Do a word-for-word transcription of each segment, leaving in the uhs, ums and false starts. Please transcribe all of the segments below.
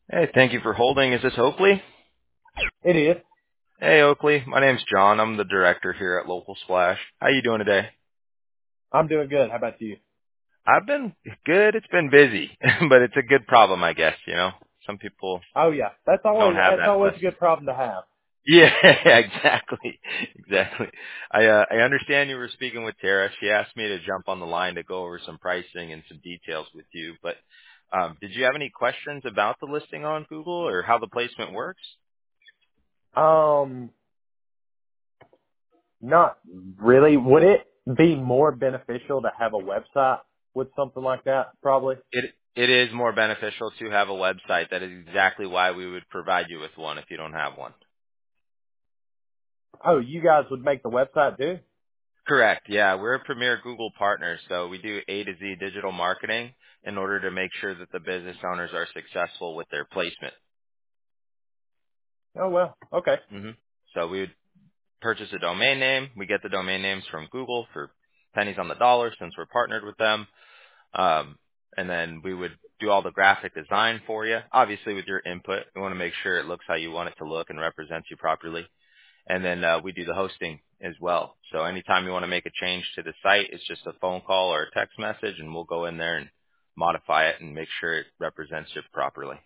Hey, thank you for holding. Is this Oakley? It is. Hey, Oakley. My name's John. I'm the director here at Local Splash. How you doing today? I'm doing good. How about you? I've been good. It's been busy, but it's a good problem, I guess. You know, some people Oh yeah, that's don't always have that's that always a blessing. good problem to have. Yeah, exactly, exactly. I uh, I understand you were speaking with Tara. She asked me to jump on the line to go over some pricing and some details with you. But um, did you have any questions about the listing on Google or how the placement works? Um, not really. Would it be more beneficial to have a website with something like that? Probably. It it is more beneficial to have a website. That is exactly why we would provide you with one if you don't have one. Oh, you guys would make the website too? Correct. Yeah, we're a premier Google partner, so we do A to Z digital marketing in order to make sure that the business owners are successful with their placement. Oh well. Okay. hmm So we would purchase a domain name. We get the domain names from Google for pennies on the dollar since we're partnered with them. Um, and then we would do all the graphic design for you. Obviously, with your input, we want to make sure it looks how you want it to look and represents you properly. And then uh, we do the hosting as well. So anytime you want to make a change to the site, it's just a phone call or a text message, and we'll go in there and modify it and make sure it represents you properly.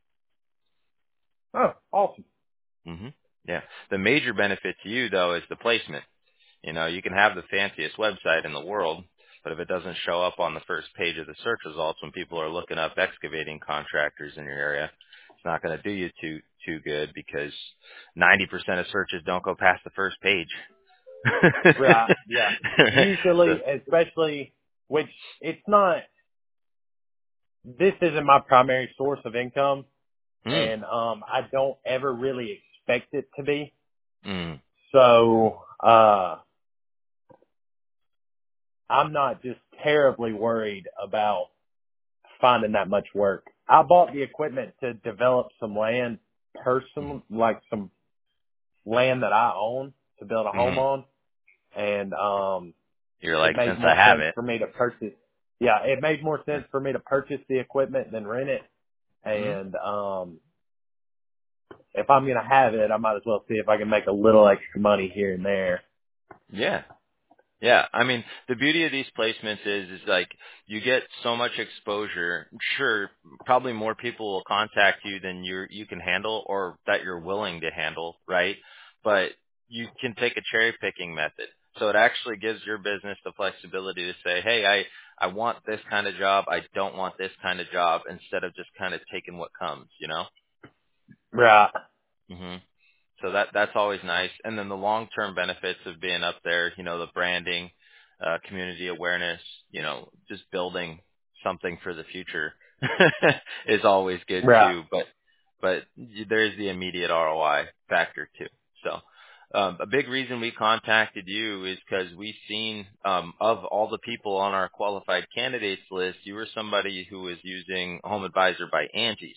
Oh, awesome. hmm Yeah. The major benefit to you, though, is the placement. You know, you can have the fanciest website in the world, but if it doesn't show up on the first page of the search results when people are looking up excavating contractors in your area, it's not going to do you too too good because ninety percent of searches don't go past the first page. Right. Yeah. so, Usually, especially, which it's not. This isn't my primary source of income, mm, and um, I don't ever really expect it to be. mm, So, uh, I'm not just terribly worried about finding that much work. I bought the equipment to develop some land mm, person, like some land that I own to build a home mm. on. And, um, You're it like, made since I more have sense it. for me to purchase. Yeah, it made more sense for me to purchase the equipment than rent it. Mm, And, um, if I'm going to have it, I might as well see if I can make a little extra money here and there. yeah. Yeah, I mean, the beauty of these placements is, is like, you get so much exposure. Sure, probably more people will contact you than you you can handle or that you're willing to handle, right? But you can take a cherry picking method. So it actually gives your business the flexibility to say, hey, I, I want this kind of job. I don't want this kind of job instead of just kind of taking what comes, you know? Right. hmm So that that's always nice. And then the long-term benefits of being up there, you know, the branding, uh, community awareness, you know, just building something for the future is always good Right. too. But but y- there is the immediate R O I factor too. So um, a big reason we contacted you is because we've seen um, of all the people on our qualified candidates list, you were somebody who was using Home Advisor by Angie's.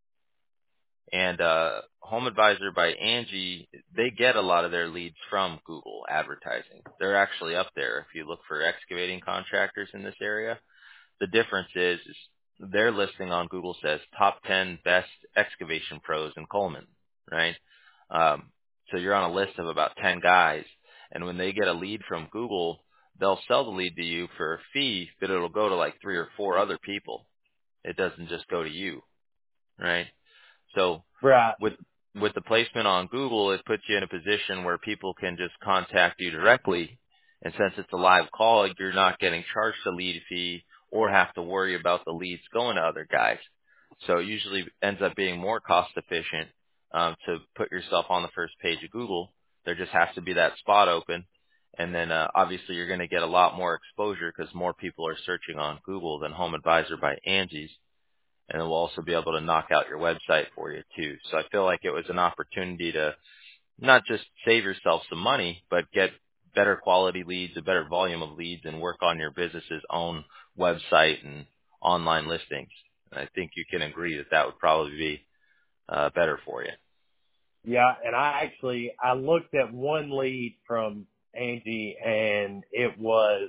And uh, Home Advisor by Angie, they get a lot of their leads from Google advertising. They're actually up there. If you look for excavating contractors in this area, the difference is, is their listing on Google says top ten best excavation pros in Coleman, right? Um, so you're on a list of about ten guys, and when they get a lead from Google, they'll sell the lead to you for a fee, but it'll go to like three or four other people. It doesn't just go to you, right? So Right. with with the placement on Google, it puts you in a position where people can just contact you directly. And since it's a live call, you're not getting charged a lead fee or have to worry about the leads going to other guys. So it usually ends up being more cost efficient um, to put yourself on the first page of Google. There just has to be that spot open. And then uh, obviously you're going to get a lot more exposure because more people are searching on Google than Home Advisor by Angie's, and it will also be able to knock out your website for you too. So I feel like it was an opportunity to not just save yourself some money, but get better quality leads, a better volume of leads, and work on your business's own website and online listings. And I think you can agree that that would probably be uh, better for you. Yeah. And I actually, I looked at one lead from Angie and it was,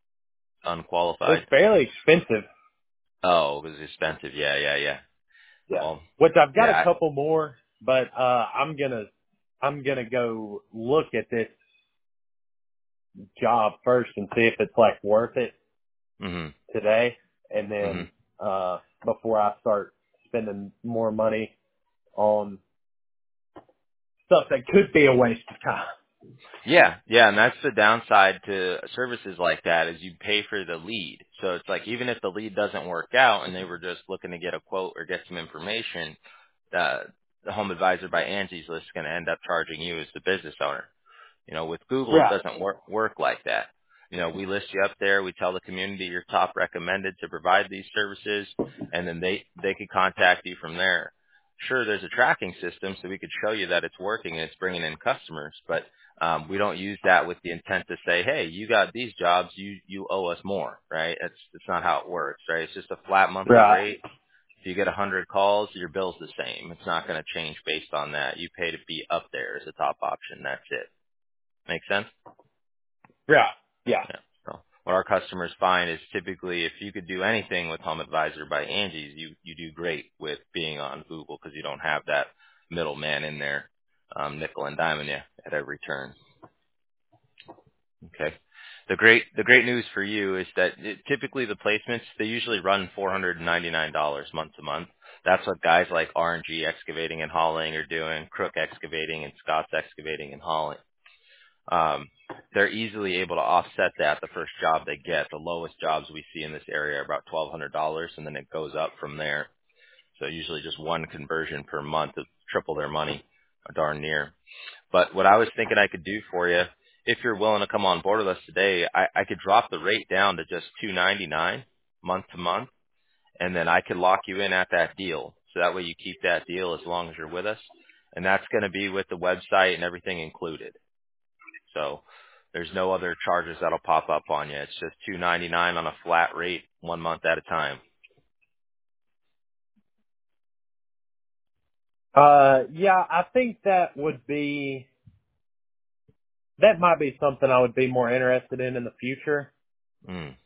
it was Unqualified. fairly expensive. Oh, it was expensive. Yeah, yeah, yeah. Yeah. Well, Which I've got a yeah. couple more, but uh I'm gonna I'm gonna go look at this job first and see if it's like worth it Mhm. today, and Mhm. then uh before I start spending more money on stuff that could be a waste of time. Yeah, yeah, and that's the downside to services like that is you pay for the lead. So it's like even if the lead doesn't work out and they were just looking to get a quote or get some information, uh, the Home Advisor by Angie's List is going to end up charging you as the business owner. You know, with Google, it Right. doesn't work work like that. You know, we list you up there. We tell the community you're top recommended to provide these services, and then they they could contact you from there. Sure, there's a tracking system, so we could show you that it's working and it's bringing in customers, but um, we don't use that with the intent to say, hey, you got these jobs, you you owe us more, right? That's that's not how it works, right? It's just a flat monthly Right. rate. If you get one hundred calls, your bill's the same. It's not going to change based on that. You pay to be up there as a top option. That's it. Make sense? Right. Yeah. Yeah. So what our customers find is typically if you could do anything with Home Advisor by Angie's, you you do great with being on Google because you don't have that middleman in there, um, nickel and diming you at every turn. Okay. The great the great news for you is that it, typically the placements they usually run four hundred ninety-nine dollars month to month. That's what guys like R and G Excavating and Hauling are doing, Crook Excavating and Scott's Excavating and Hauling. Um, they're easily able to offset that the first job they get. The lowest jobs we see in this area are about twelve hundred dollars, and then it goes up from there. So usually just one conversion per month to triple their money, or darn near. But what I was thinking I could do for you, if you're willing to come on board with us today, I, I could drop the rate down to just two ninety-nine month to month, and then I could lock you in at that deal. So that way you keep that deal as long as you're with us, and that's going to be with the website and everything included. So there's no other charges that'll pop up on you. It's just two ninety-nine on a flat rate, one month at a time. Uh yeah, I think that would be that might be something I would be more interested in in the future, Mm.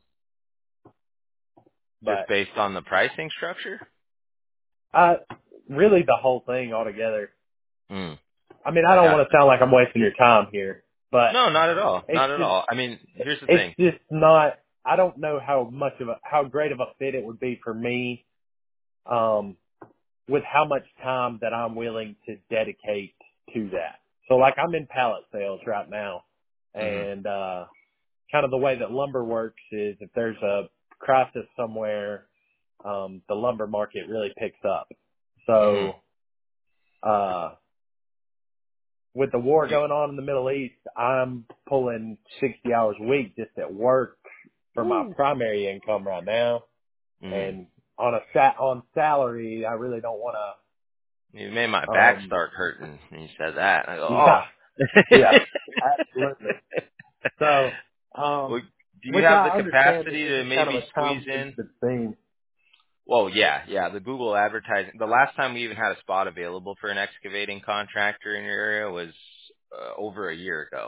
Just but based on the pricing structure? I really the whole thing altogether. Mm. I mean, I don't want Gotcha. to sound like I'm wasting your time here, but No, not at all. it's Not at just all. I mean, here's the it's thing. just not. I don't know how much of a how great of a fit it would be for me, um, with how much time that I'm willing to dedicate to that. So, like, I'm in pallet sales right now, hmm and uh, kind of the way that lumber works is if there's a crisis somewhere, um, the lumber market really picks up. hmm So, uh, with the war You, going on in the Middle East, I'm pulling sixty hours a week just at work for my Woo. primary income right now. mm. And on a sat on salary, I really don't want You made my to. back Um, start hurting when you said that. I go, yeah, oh. yeah, absolutely. So, Well, um, do you which have the I understand that capacity this to is kind of maybe a squeeze time in? sensitive thing. Well, yeah, yeah. The Google advertising. The last time we even had a spot available for an excavating contractor in your area was uh, over a year ago.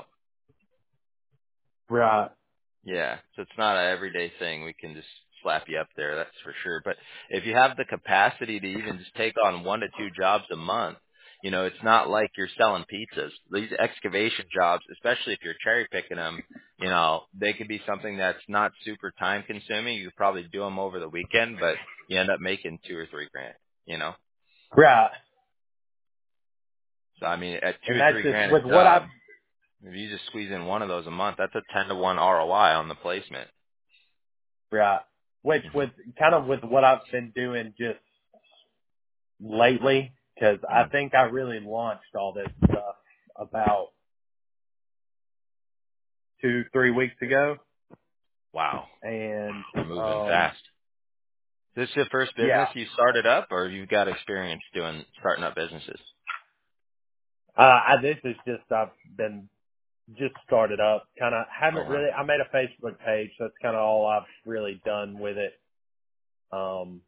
Right. Yeah, so it's not an everyday thing. We can just slap you up there, that's for sure. But if you have the capacity to even just take on one to two jobs a month, you know, it's not like you're selling pizzas. These excavation jobs, especially if you're cherry picking them, you know, they could be something that's not super time consuming. You could probably do them over the weekend, but you end up making two or three grand, you know? Right. So I mean, at two And or that's three just grand with a what job, I've, if you just squeeze in one of those a month, that's a ten to one R O I on the placement. right. Which hmm with kind of with what I've been doing just lately, because I Mm. think I really launched all this stuff about two, three weeks ago. Wow. And, You're moving um, fast. Is this your first yeah, business you started up, or you've got experience doing starting up businesses? uh, I, this is just, I've been just started up. Kind of Oh haven't wow. really, I made a Facebook page. So that's kind of all I've really done with it. Um,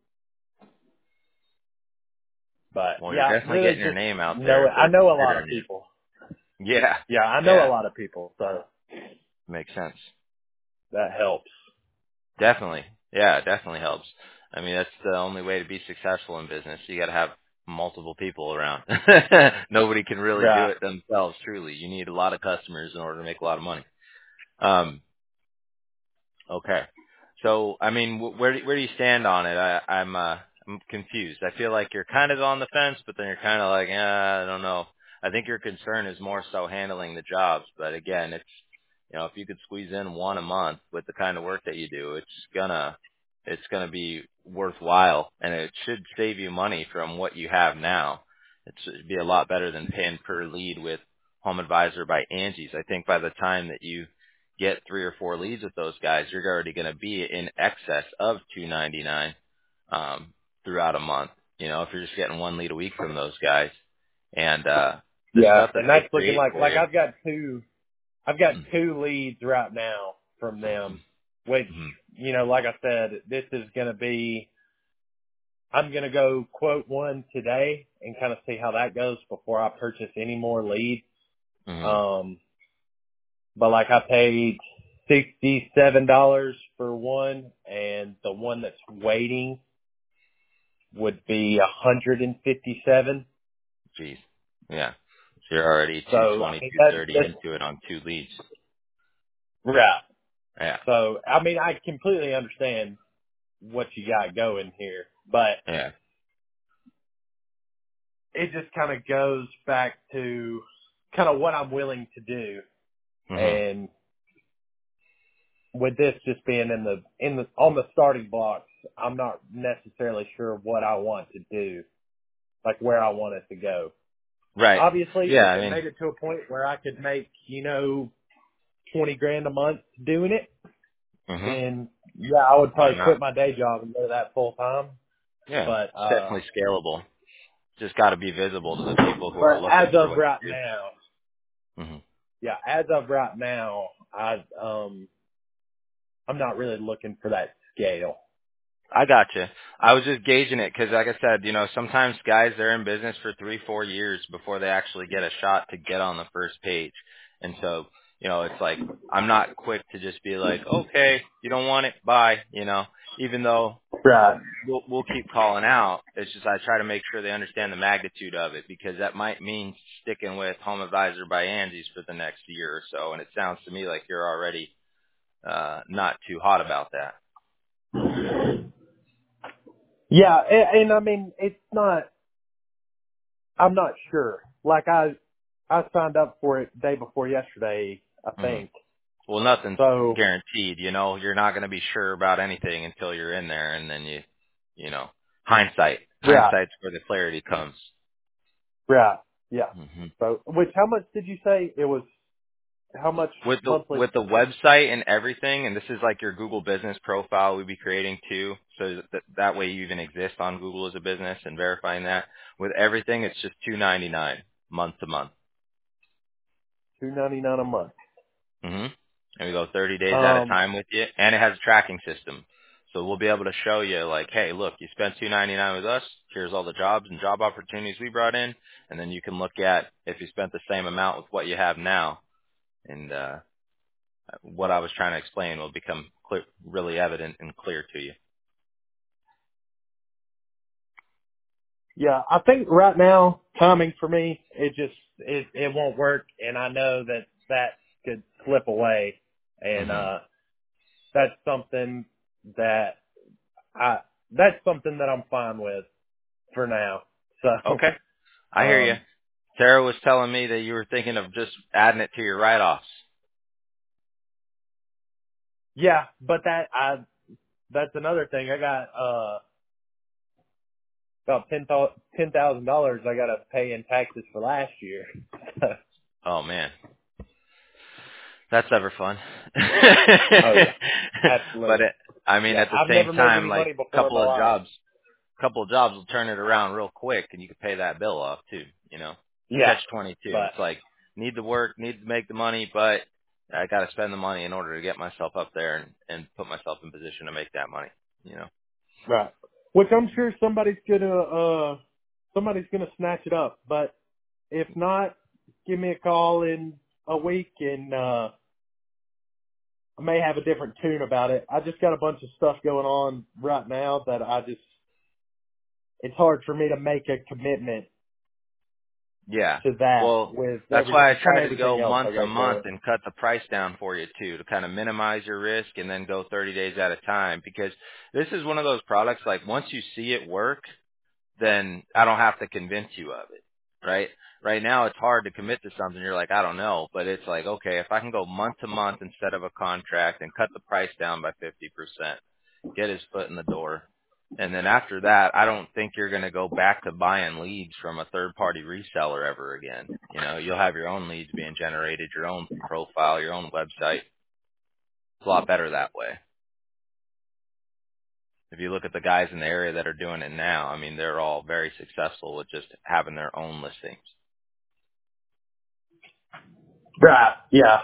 but Well, you're yeah, definitely really getting your just name out know there. it. If I they're know a lot of considering you. people. Yeah. Yeah, I know a Yeah. lot of people. So Makes sense. that helps. Definitely. Yeah, it definitely helps. I mean, that's the only way to be successful in business. You got to have multiple people around. Nobody can really do Right. it themselves, truly. You need a lot of customers in order to make a lot of money. Um, okay. So, I mean, wh- where do, where do you stand on it? I, I'm, uh, I'm confused. I feel like you're kind of on the fence, but then you're kind of like, eh, I don't know. I think your concern is more so handling the jobs. But again, it's, you know, if you could squeeze in one a month with the kind of work that you do, it's gonna, it's gonna be worthwhile, and it should save you money from what you have now. It should be a lot better than paying per lead with Home Advisor by Angie's. I think by the time that you get three or four leads with those guys, you're already going to be in excess of two ninety-nine um, throughout a month. You know, if you're just getting one lead a week from those guys, and uh, the Yeah, stuff that and they that's looking create like for like you. I've got two I've got Mm-hmm. two leads right now from them, which, you know, like I said, this is going to be, I'm going to go quote one today and kind of see how that goes before I purchase any more leads. Mm-hmm. Um, but like I paid sixty-seven dollars for one, and the one that's waiting would be one hundred fifty-seven. Jeez. Yeah. So you're already So, two I twenty, mean, two that, thirty that's into it on two leads. right. Yeah. So, I mean, I completely understand what you got going here, but Yeah. it just kind of goes back to kind of what I'm willing to do. Mhm. And with this just being in the, in the, on the starting blocks, I'm not necessarily sure what I want to do, like where I want it to go. Right. Obviously, Yeah, if I it mean, made it to a point where I could make, you know, twenty grand a month doing it, mhm. then yeah, I would Why probably quit not? my day job and go to that full time. Yeah. But, It's uh, definitely scalable. Just got to be visible to the people who are but as looking for of what right you now, do. Mhm. yeah, as of right now, I, um, I'm not really looking for that scale. I gotcha. I was just gauging it because, like I said, you know, sometimes guys, they're in business for three, four years before they actually get a shot to get on the first page. And so, you know, it's like, I'm not quick to just be like, okay, you don't want it, bye, you know, even though Right. we'll, we'll keep calling out. It's just, I try to make sure they understand the magnitude of it, because that might mean sticking with Home Advisor by Angie's for the next year or so. And it sounds to me like you're already, uh, not too hot about that. Yeah, and, and I mean, it's not, I'm not sure. Like I, I signed up for it day before yesterday, I Mhm. think. Well, nothing's So, guaranteed, you know. You're not going to be sure about anything until you're in there, and then you, you know, hindsight. right, Hindsight's where the clarity comes. right, yeah. hmm So, which, how much did you say it was, how much With the monthly? with the website and everything, and this is like your Google business profile we'd be creating too, so that that way you even exist on Google as a business and verifying that. With everything, it's just two ninety nine month to month. two ninety-nine a month. hmm And we go thirty days at a Um, time with you, and it has a tracking system. So we'll be able to show you, like, hey, look, you spent two ninety-nine with us. Here's all the jobs and job opportunities we brought in, and then you can look at if you spent the same amount with what you have now. And uh, what I was trying to explain will become clear, really evident and clear to you. yeah, I think right now, timing for me, it just, it, it won't work. And I know that that could slip away. And, hmm uh, that's something that I, that's something that I'm fine with for now. So, Okay, I hear you. um, Sarah was telling me that you were thinking of just adding it to your write-offs. yeah, but that, I, that's another thing. I got, uh, about ten thousand dollars I got to pay in taxes for last year. Oh man. That's ever fun. Oh yeah, but absolutely. it, I mean, Yeah, at the I've same never made time, any like money a before in my couple of life. jobs, couple of jobs will turn it around real quick, and you can pay that bill off too. You know, it's Yeah, catch twenty two. but It's like need the work, need to make the money, but I got to spend the money in order to get myself up there and, and put myself in position to make that money. You know. right. Which I'm sure somebody's gonna, uh, somebody's gonna snatch it up. But if not, give me a call in a week and, uh, I may have a different tune about it. I just got a bunch of stuff going on right now that I just, it's hard for me to make a commitment Yeah. to that Well, with that's every, why I kind of try to go everything else month I to got month going. and cut the price down for you too, to kind of minimize your risk and then go thirty days at a time, because this is one of those products, like once you see it work, then I don't have to convince you of it, right? Right now it's hard to commit to something. You're like, I don't know, but it's like, okay, if I can go month to month instead of a contract and cut the price down by fifty percent, get his foot in the door. And then after that, I don't think you're going to go back to buying leads from a third party reseller ever again. You know, you'll have your own leads being generated, your own profile, your own website. It's a lot better that way. If you look at the guys in the area that are doing it now, I mean, they're all very successful with just having their own listings. Right. Yeah.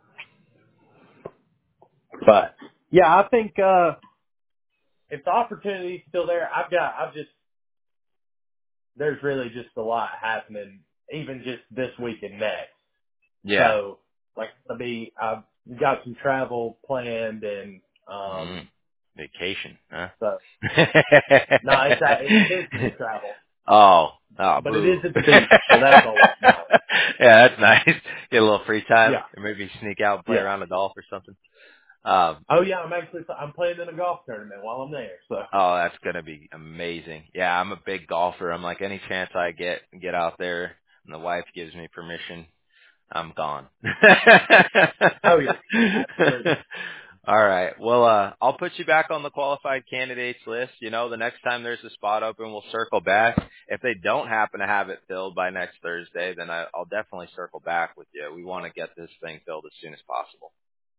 But yeah, I think, uh, if the opportunity's still there, I've got, I've just, there's really just a lot happening, even just this week and next. Yeah. So, like, I mean, I've got some travel planned, and Mm. um, Vacation, huh? so no, it's uh, it's business travel, oh, oh, but it is boo. at the beach, so that's always nice. Yeah, that's nice. Get a little free time, Yeah, or maybe sneak out and play yeah. around the golf or something. Um, Oh yeah, I'm actually I'm playing in a golf tournament while I'm there. So oh, that's gonna be amazing. Yeah, I'm a big golfer. I'm like, any chance I get get out there, and the wife gives me permission, I'm gone. oh yeah, absolutely. All right. Well, uh, I'll put you back on the qualified candidates list. You know, the next time there's a spot open, we'll circle back. If they don't happen to have it filled by next Thursday, then I, I'll definitely circle back with you. We want to get this thing filled as soon as possible.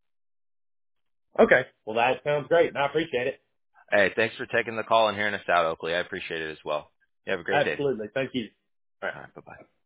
Okay, well that sounds great, and I appreciate it. Hey, thanks for taking the call and hearing us out, Oakley. I appreciate it as well. You have a great day. Absolutely, thank you. All right. All right. Bye-bye.